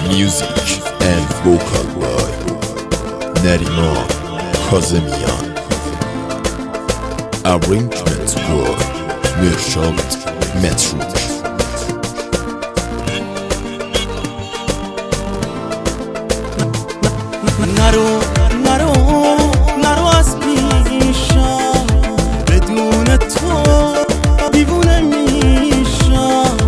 Music and vocal by Neriman Kazemian. Arrangement by Mirshad Metruk. نرو از پیشم، بدون تو دیوونه میشم.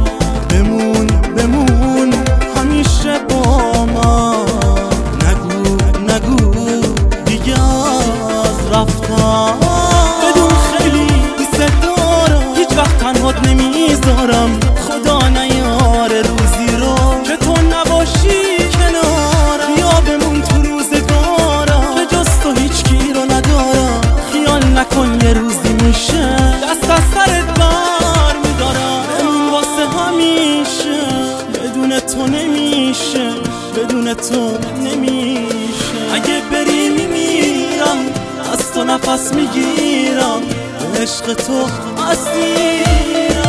بمون همیشه با من، نگو دیگه از رفتم. بدون خیلی دوست دارم، هیچ وقت تنهات نمیذارم. خدا نیاره روزی رو که تو نباشی کنارم. یا بمون تو روزگارم که جز تو هیچ کی رو ندارم. خیال نکن یه روزی میشه دست از سرت بر میدارم. بمون واسه همیشه، بدون تو نمیشه، بدون تو نمیشه. اگه بری میمیرم، از تو نفس میگیرم، عشق تو اسیرم.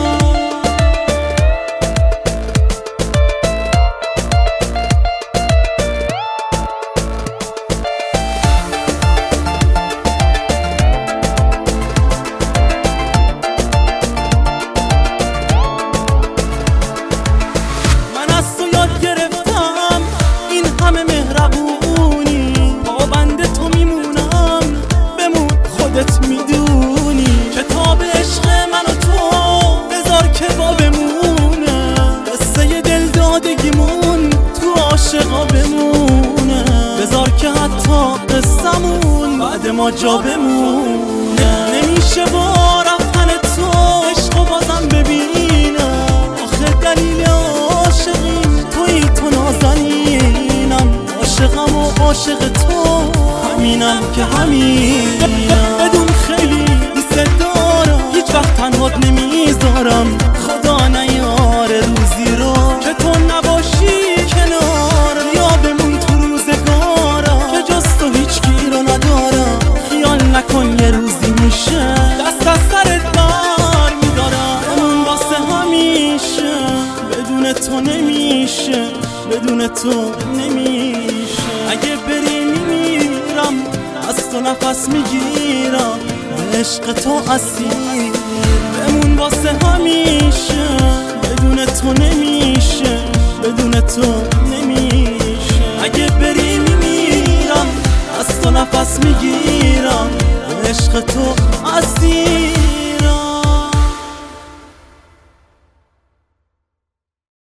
میدونی کتاب عشق من و تو بذار که با بمونه. قصه دل دادگیمون تو عاشقا بمونه. بذار که حتی قصمون بعد ما جا بمونه. نمیشه با رفتن تو عشق بازم ببینم. آخه دلیل عاشقیم توی، تو نازنینم. عاشقم و عاشق تو همینم که همینم. بدون خیلی دوست دارم، هیچ وقت تنهات نمیذارم. خدا نیاره روزی رو که تو نباشی کنارم. یا بمون تو روزگارم که جز تو هیچ کی رو ندارم. خیال نکن یه روزی میشه دست از سرت بر میدارم. بمون واسه همیشه، بدون تو نمیشه، بدون تو نمیشه. اگه بری میمیرم، از تو نفس میگیرم، عشق تو اسیر. بمون واسه همیشه، بدون تو نمیشه، بدون تو نمیشه. اگه بری میمیرم، از تو نفس میگیرم، عشق تو اسیر.